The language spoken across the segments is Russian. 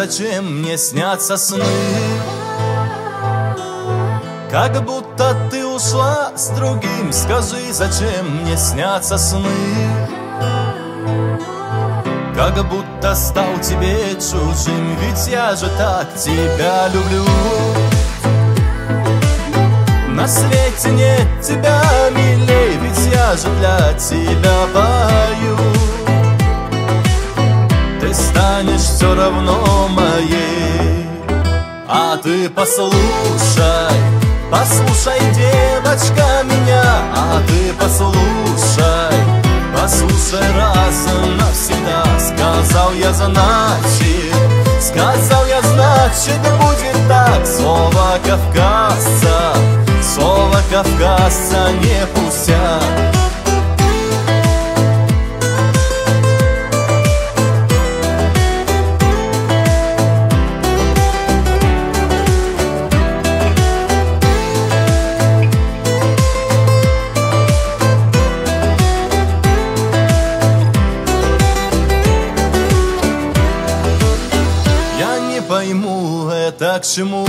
зачем мне снятся сны? Как будто ты ушла с другим. Скажи, зачем мне снятся сны? Как будто стал тебе чужим, ведь я же так тебя люблю. На свете нет тебя милей, ведь я же для тебя пою. Ты станешь все равно моей. А ты послушай, послушай, девочка, меня. А ты послушай, послушай раз и навсегда. Сказал я, значит, сказал я, значит, будет так. Слово кавказца, слово кавказца не пустяк. Пойму, это к чему?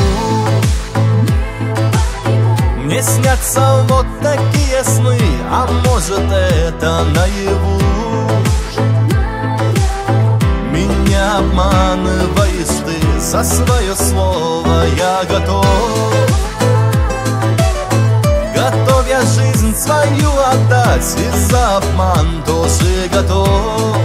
Мне снятся вот такие сны, а может это наяву? Меня обманываешь ты, за свое слово я готов. Готов я жизнь свою отдать, и за обман тоже готов.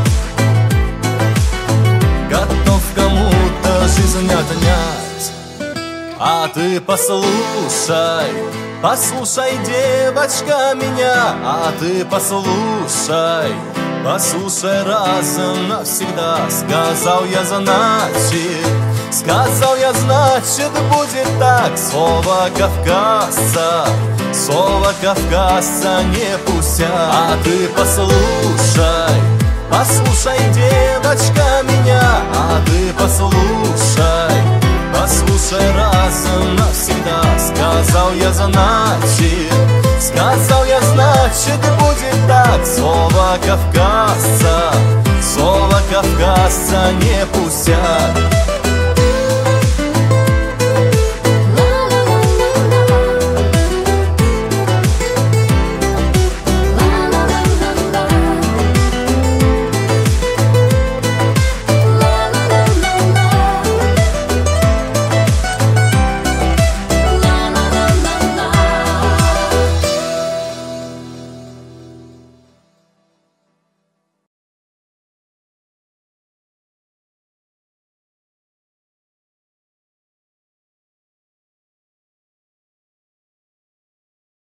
Готов кому-то жизнь отнять. А ты послушай, послушай, девочка, меня. А ты послушай, послушай раз и навсегда. Сказал я, значит, сказал я, значит, будет так. Слово кавказца, слово кавказца не пустяк. А ты послушай, послушай, девочка, меня. А ты послушай, послушай раз и навсегда. Сказал я, значит, сказал я, значит, будет так. Слово кавказца, слово кавказца не пустяк.